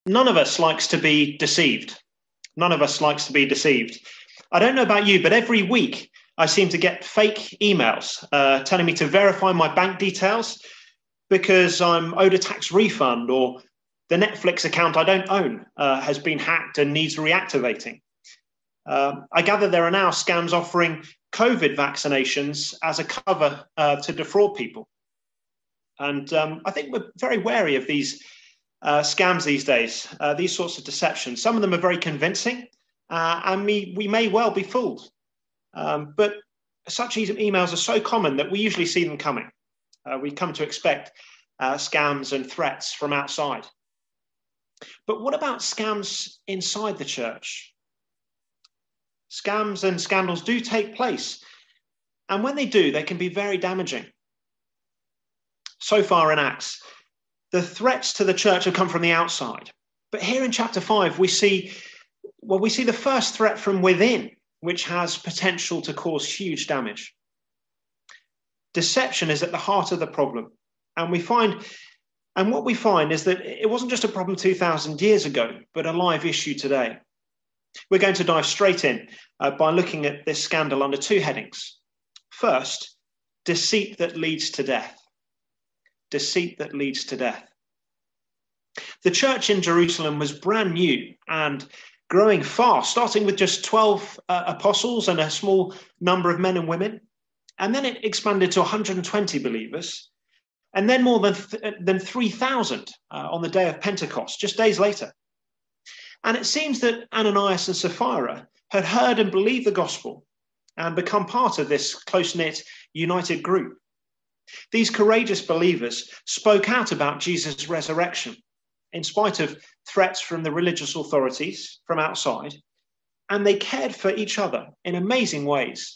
None of us likes to be deceived. None of us likes to be deceived. I don't know about you, but every week I seem to get fake emails telling me to verify my bank details because I'm owed a tax refund, or the Netflix account I don't own has been hacked and needs reactivating. I gather there are now scams offering COVID vaccinations as a cover to defraud people. And I think we're very wary of these scams these days, these sorts of deceptions. Some of them are very convincing, and we may well be fooled. But such emails are so common that we usually see them coming. We come to expect scams and threats from outside. But what about scams inside the church? Scams and scandals do take place. And when they do, they can be very damaging. So far in Acts, the threats to the church have come from the outside. But here in chapter 5, we see the first threat from within, which has potential to cause huge damage. Deception is at the heart of the problem. And what we find is that it wasn't just a problem 2,000 years ago, but a live issue today. We're going to dive straight in by looking at this scandal under two headings. First, deceit that leads to death. Deceit that leads to death. The church in Jerusalem was brand new and growing fast, starting with just 12 apostles and a small number of men and women. And then it expanded to 120 believers, and then more than 3,000 on the day of Pentecost, just days later. And it seems that Ananias and Sapphira had heard and believed the gospel and become part of this close-knit, united group. These courageous believers spoke out about Jesus' resurrection in spite of threats from the religious authorities from outside, and they cared for each other in amazing ways.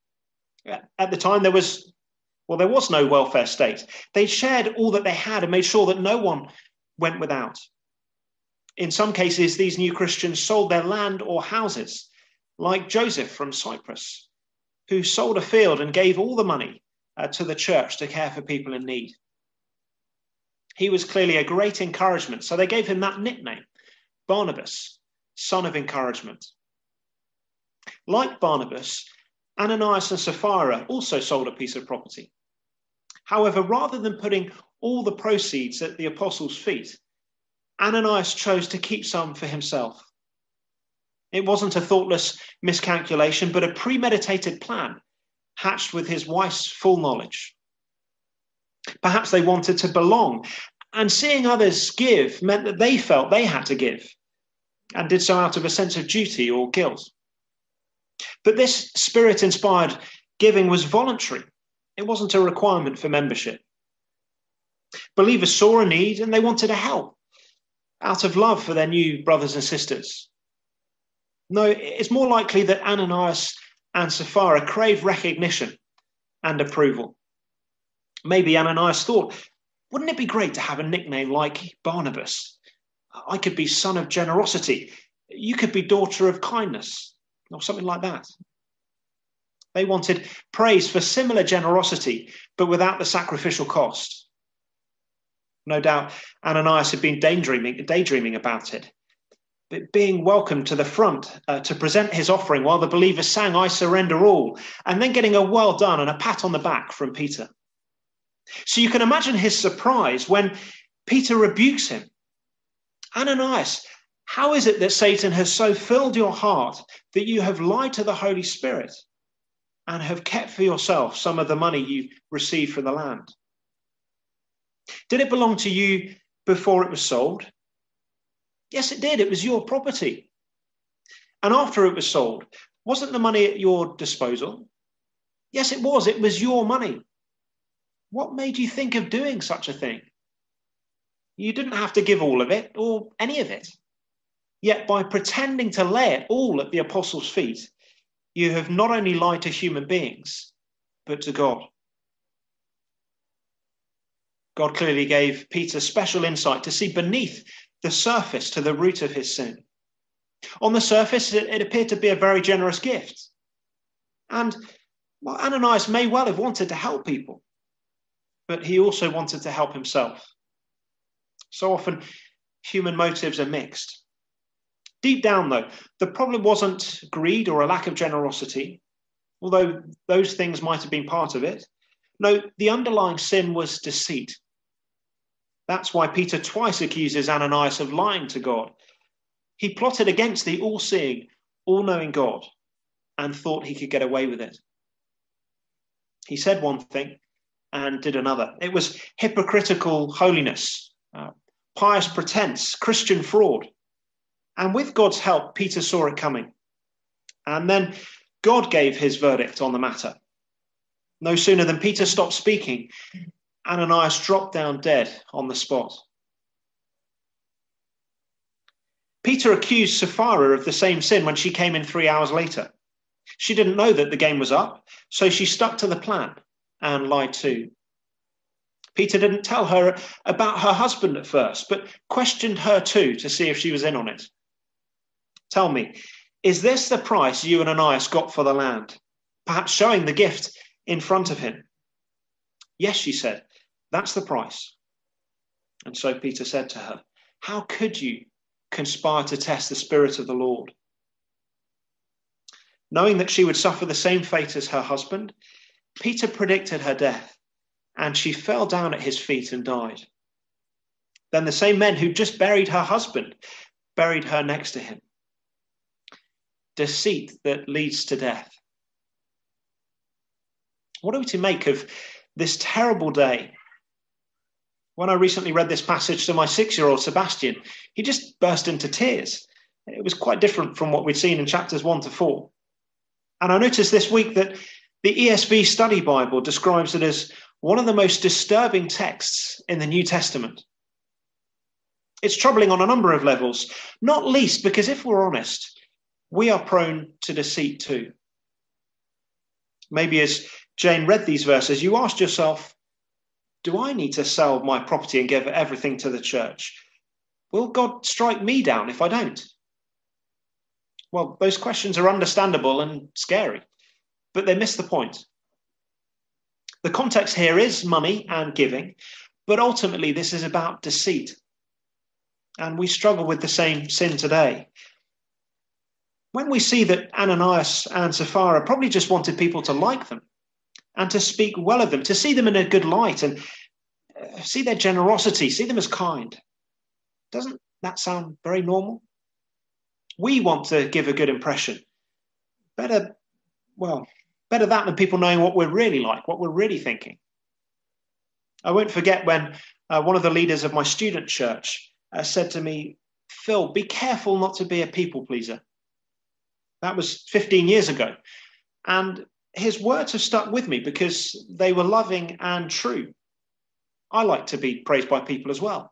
At the time, there was no welfare state. They shared all that they had and made sure that no one went without. In some cases, these new Christians sold their land or houses, like Joseph from Cyprus, who sold a field and gave all the money to the church to care for people in need. He was clearly a great encouragement, so they gave him that nickname, Barnabas, son of encouragement. Like Barnabas, Ananias and Sapphira also sold a piece of property. However, rather than putting all the proceeds at the apostles' feet, Ananias chose to keep some for himself. It wasn't a thoughtless miscalculation, but a premeditated plan hatched with his wife's full knowledge. Perhaps they wanted to belong, and seeing others give meant that they felt they had to give, and did so out of a sense of duty or guilt. But this spirit-inspired giving was voluntary. It wasn't a requirement for membership. Believers saw a need and they wanted to help out of love for their new brothers and sisters. No, it's more likely that Ananias and Sapphira craved recognition and approval. Maybe Ananias thought, wouldn't it be great to have a nickname like Barnabas? I could be son of generosity. You could be daughter of kindness, or something like that. They wanted praise for similar generosity, but without the sacrificial cost. No doubt Ananias had been daydreaming about it, but being welcomed to the front to present his offering while the believers sang, "I surrender all," and then getting a well done and a pat on the back from Peter. So you can imagine his surprise when Peter rebukes him. "Ananias, how is it that Satan has so filled your heart that you have lied to the Holy Spirit and have kept for yourself some of the money you received from the land? Did it belong to you before it was sold?" "Yes, it did. It was your property." "And after it was sold, wasn't the money at your disposal?" "Yes, it was. It was your money." "What made you think of doing such a thing? You didn't have to give all of it or any of it. Yet by pretending to lay it all at the apostles' feet, you have not only lied to human beings, but to God." God clearly gave Peter special insight to see beneath the surface to the root of his sin. On the surface, it appeared to be a very generous gift. And Ananias may well have wanted to help people, but he also wanted to help himself. So often, human motives are mixed. Deep down, though, the problem wasn't greed or a lack of generosity, although those things might have been part of it. No, the underlying sin was deceit. That's why Peter twice accuses Ananias of lying to God. He plotted against the all-seeing, all-knowing God and thought he could get away with it. He said one thing and did another. It was hypocritical holiness, pious pretense, Christian fraud. And with God's help, Peter saw it coming. And then God gave his verdict on the matter. No sooner than Peter stopped speaking, Ananias dropped down dead on the spot. Peter accused Sapphira of the same sin when she came in 3 hours later. She didn't know that the game was up, so she stuck to the plan and lied too. Peter didn't tell her about her husband at first, but questioned her too to see if she was in on it. Tell me, is this the price you and Ananias got for the land? Perhaps showing the gift in front of him. Yes, she said, that's the price. And so Peter said to her, how could you conspire to test the Spirit of the Lord? Knowing that she would suffer the same fate as her husband, Peter predicted her death, and she fell down at his feet and died. Then the same men who just buried her husband buried her next to him. Deceit that leads to death. What are we to make of this terrible day? When I recently read this passage to my 6-year-old Sebastian, he just burst into tears. It was quite different from what we'd seen in chapters 1 to 4. And I noticed this week that the ESV Study Bible describes it as one of the most disturbing texts in the New Testament. It's troubling on a number of levels, not least because if we're honest, we are prone to deceit too. Maybe as Jane read these verses, you asked yourself, do I need to sell my property and give everything to the church? Will God strike me down if I don't? Well, those questions are understandable and scary, but they miss the point. The context here is money and giving, but ultimately this is about deceit. And we struggle with the same sin today. When we see that Ananias and Sapphira probably just wanted people to like them and to speak well of them, to see them in a good light and see their generosity, see them as kind, doesn't that sound very normal? We want to give a good impression. Better that than people knowing what we're really like, what we're really thinking. I won't forget when one of the leaders of my student church said to me, Phil, be careful not to be a people pleaser. That was 15 years ago. And his words have stuck with me because they were loving and true. I like to be praised by people as well.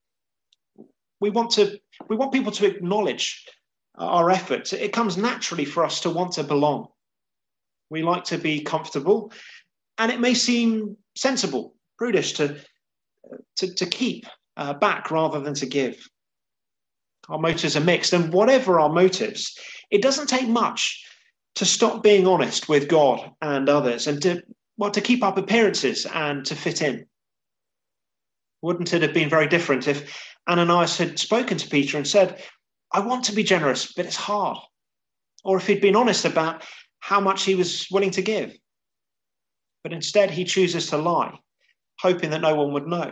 We want people to acknowledge our efforts. It comes naturally for us to want to belong. We like to be comfortable, and it may seem sensible, prudish to keep back rather than to give. Our motives are mixed, and whatever our motives, it doesn't take much to stop being honest with God and others and to keep up appearances and to fit in. Wouldn't it have been very different if Ananias had spoken to Peter and said, I want to be generous, but it's hard. Or if he'd been honest about how much he was willing to give. But instead he chooses to lie, hoping that no one would know.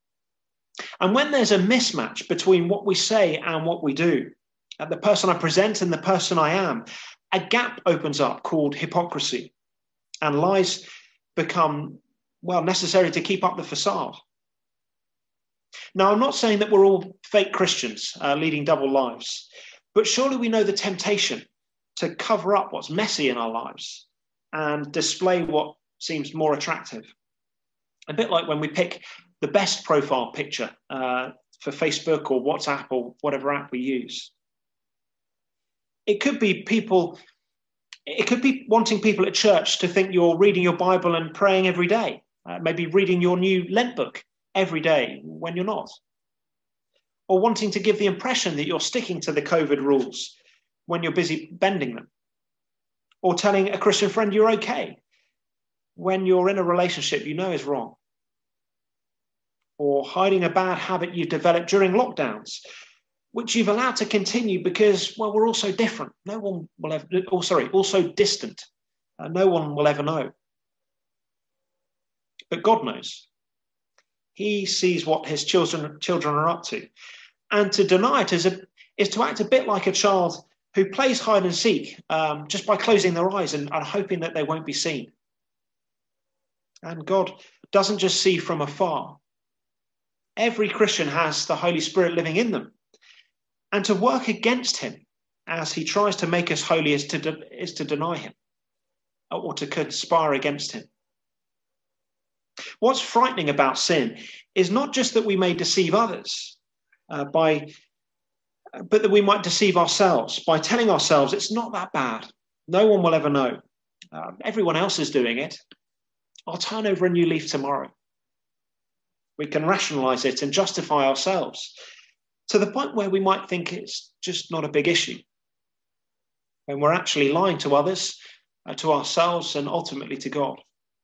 And when there's a mismatch between what we say and what we do, the person I present and the person I am, a gap opens up called hypocrisy. And lies become, necessary to keep up the facade. Now, I'm not saying that we're all fake Christians leading double lives, but surely we know the temptation to cover up what's messy in our lives and display what seems more attractive. A bit like when we pick the best profile picture for Facebook or WhatsApp or whatever app we use. It could be wanting people at church to think you're reading your Bible and praying every day, maybe reading your new Lent book every day when you're not. Or wanting to give the impression that you're sticking to the COVID rules when you're busy bending them. Or telling a Christian friend you're okay when you're in a relationship you know is wrong. or hiding a bad habit you've developed during lockdowns, which you've allowed to continue because, well, we're all so different. No one will ever, also distant. No one will ever know. But God knows. He sees what his children are up to. And to deny it is to act a bit like a child who plays hide and seek just by closing their eyes and hoping that they won't be seen. And God doesn't just see from afar. Every Christian has the Holy Spirit living in them. And to work against him as he tries to make us holy is to deny him or to conspire against him. What's frightening about sin is not just that we may deceive others, but that we might deceive ourselves by telling ourselves it's not that bad. No one will ever know. Everyone else is doing it. I'll turn over a new leaf tomorrow. We can rationalize it and justify ourselves to the point where we might think it's just not a big issue, when we're actually lying to others, to ourselves, and ultimately to God.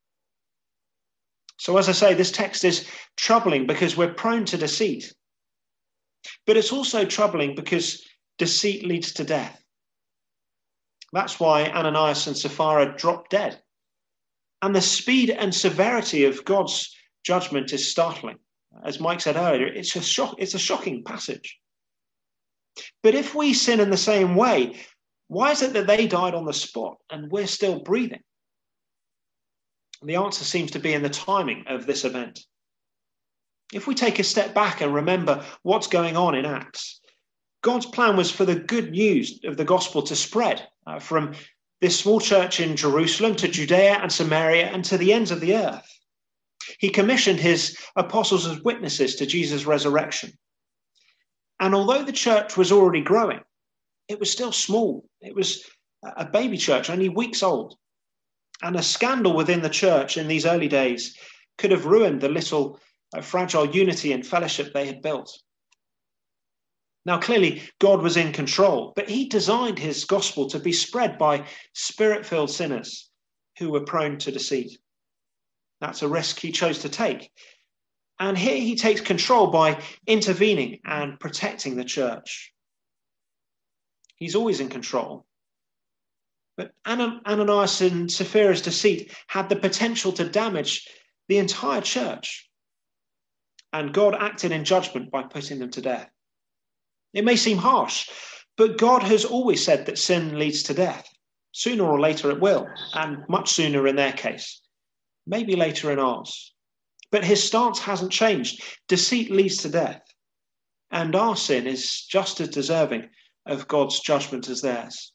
So as I say, this text is troubling because we're prone to deceit. But it's also troubling because deceit leads to death. That's why Ananias and Sapphira dropped dead. And the speed and severity of God's judgment is startling. As Mike said earlier, it's a shocking passage. But if we sin in the same way, why is it that they died on the spot and we're still breathing? The answer seems to be in the timing of this event. If we take a step back and remember what's going on in Acts, God's plan was for the good news of the gospel to spread from this small church in Jerusalem to Judea and Samaria and to the ends of the earth. He commissioned his apostles as witnesses to Jesus' resurrection. And although the church was already growing, it was still small. It was a baby church, only weeks old. And a scandal within the church in these early days could have ruined the little fragile unity and fellowship they had built. Now, clearly, God was in control, but he designed his gospel to be spread by spirit-filled sinners who were prone to deceit. That's a risk he chose to take. And here he takes control by intervening and protecting the church. He's always in control. But Ananias and Sapphira's deceit had the potential to damage the entire church. And God acted in judgment by putting them to death. It may seem harsh, but God has always said that sin leads to death. Sooner or later it will, and much sooner in their case. Maybe later in ours. But his stance hasn't changed. Deceit leads to death. And our sin is just as deserving of God's judgment as theirs.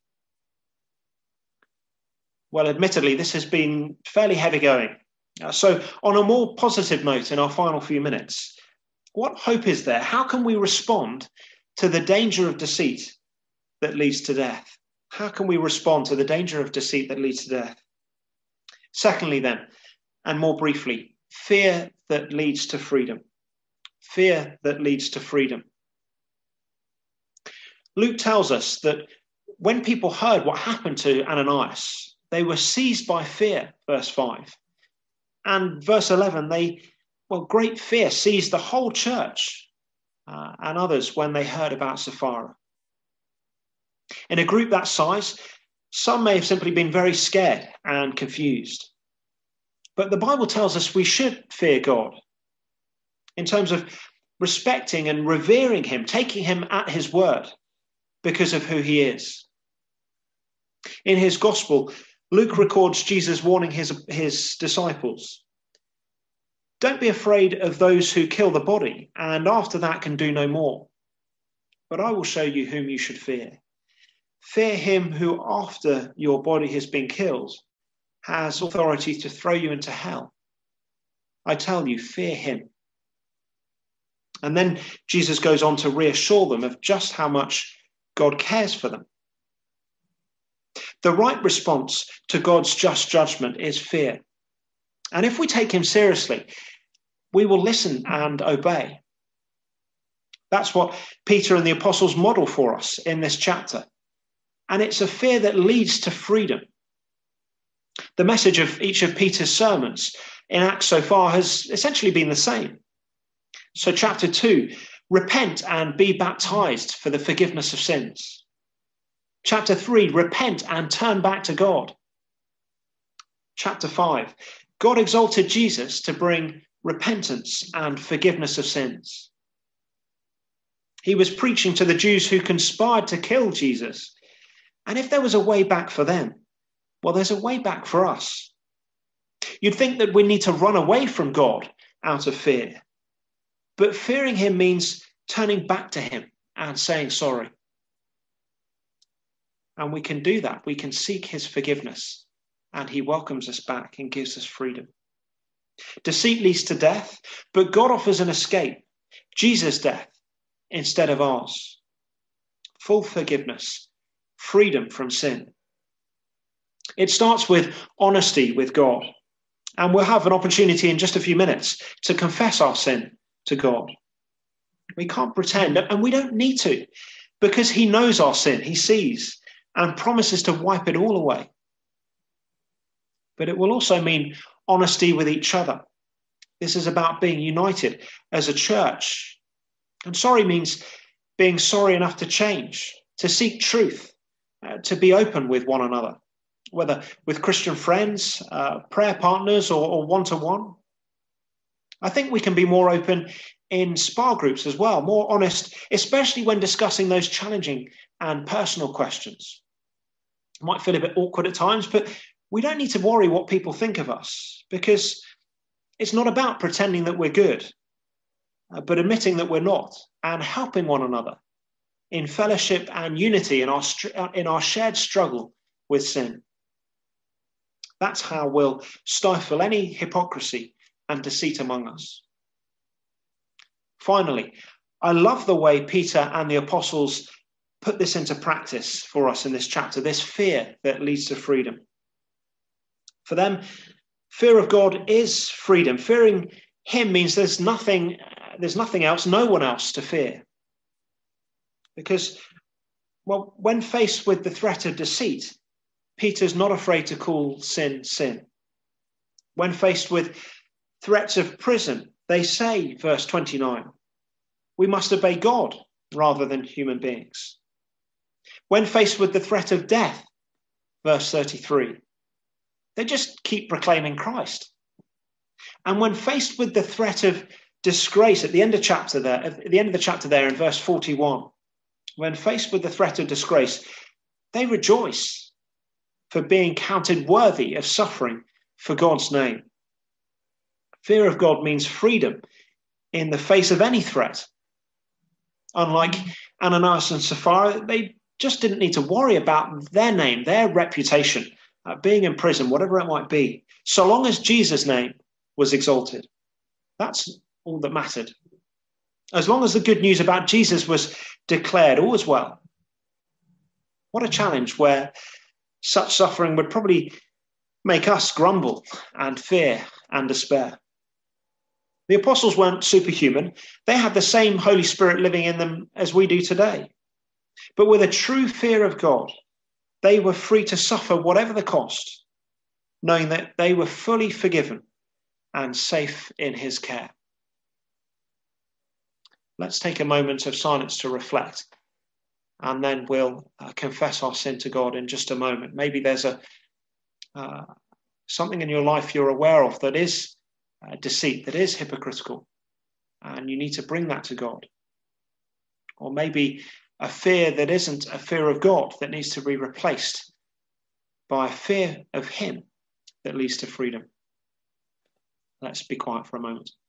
Well, admittedly, this has been fairly heavy going. So on a more positive note in our final few minutes, what hope is there? How can we respond to the danger of deceit that leads to death? How can we respond to the danger of deceit that leads to death? Secondly, then, and more briefly, fear that leads to freedom. Fear that leads to freedom. Luke tells us that when people heard what happened to Ananias, they were seized by fear, verse 5. And verse 11, great fear seized the whole church and others when they heard about Sapphira. In a group that size, some may have simply been very scared and confused. But the Bible tells us we should fear God in terms of respecting and revering him, taking him at his word because of who he is. In his gospel, Luke records Jesus warning his disciples, "Don't be afraid of those who kill the body, and after that can do no more. But I will show you whom you should fear. Fear him who, after your body has been killed, has authority to throw you into hell. I tell you, fear him." And then Jesus goes on to reassure them of just how much God cares for them. The right response to God's just judgment is fear. And if we take him seriously, we will listen and obey. That's what Peter and the apostles model for us in this chapter. And it's a fear that leads to freedom. The message of each of Peter's sermons in Acts so far has essentially been the same. So chapter 2, repent and be baptized for the forgiveness of sins. Chapter 3, repent and turn back to God. Chapter 5, God exalted Jesus to bring repentance and forgiveness of sins. He was preaching to the Jews who conspired to kill Jesus. And if there was a way back for them, well, there's a way back for us. You'd think that we need to run away from God out of fear. But fearing him means turning back to him and saying sorry. And we can do that. We can seek his forgiveness, and he welcomes us back and gives us freedom. Deceit leads to death, but God offers an escape, Jesus' death instead of ours. Full forgiveness, freedom from sin. It starts with honesty with God, and we'll have an opportunity in just a few minutes to confess our sin to God. We can't pretend, and we don't need to, because he knows our sin, he sees, and promises to wipe it all away. But it will also mean honesty with each other. This is about being united as a church. And sorry means being sorry enough to change, to seek truth, to be open with one another, whether with Christian friends, prayer partners, or one-to-one. I think we can be more open in SPA groups as well, more honest, especially when discussing those challenging and personal questions. It might feel a bit awkward at times, but we don't need to worry what people think of us, because it's not about pretending that we're good, but admitting that we're not, and helping one another in fellowship and unity in our shared struggle with sin. That's how we'll stifle any hypocrisy and deceit among us. Finally, I love the way Peter and the apostles put this into practice for us in this chapter, this fear that leads to freedom. For them, fear of God is freedom. Fearing him means there's nothing else, no one else to fear. Because, well, when faced with the threat of deceit, Peter's not afraid to call sin, sin. When faced with threats of prison, they say, verse 29, we must obey God rather than human beings. When faced with the threat of death, verse 33, they just keep proclaiming Christ. And when faced with the threat of disgrace at the end of the chapter there in verse 41, when faced with the threat of disgrace, they rejoice for being counted worthy of suffering for God's name. Fear of God means freedom in the face of any threat. Unlike Ananias and Sapphira, they just didn't need to worry about their name, their reputation, being in prison, whatever it might be, so long as Jesus' name was exalted. That's all that mattered. As long as the good news about Jesus was declared, all was well. What a challenge where such suffering would probably make us grumble and fear and despair. The apostles weren't superhuman. They had the same Holy Spirit living in them as we do today. But with a true fear of God, they were free to suffer whatever the cost, knowing that they were fully forgiven and safe in his care. Let's take a moment of silence to reflect, and then we'll confess our sin to God in just a moment. Maybe there's something in your life you're aware of that is deceit, that is hypocritical, and you need to bring that to God. Or maybe a fear that isn't a fear of God that needs to be replaced by a fear of him that leads to freedom. Let's be quiet for a moment.